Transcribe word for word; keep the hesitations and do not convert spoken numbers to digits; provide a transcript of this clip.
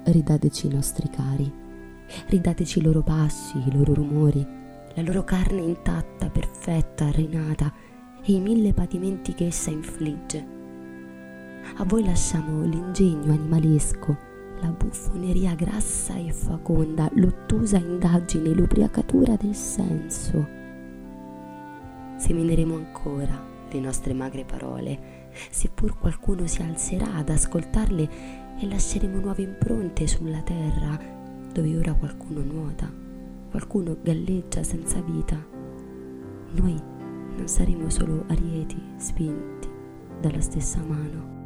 ridateci i nostri cari, ridateci i loro passi, i loro rumori, la loro carne intatta, perfetta, rinata e i mille patimenti che essa infligge. A voi lasciamo l'ingegno animalesco, la buffoneria grassa e faconda, l'ottusa indagine, l'ubriacatura del senso. Semineremo ancora le nostre magre parole, seppur qualcuno si alzerà ad ascoltarle, e lasceremo nuove impronte sulla terra, dove ora qualcuno nuota, qualcuno galleggia senza vita. Noi non saremo solo arieti spinti dalla stessa mano.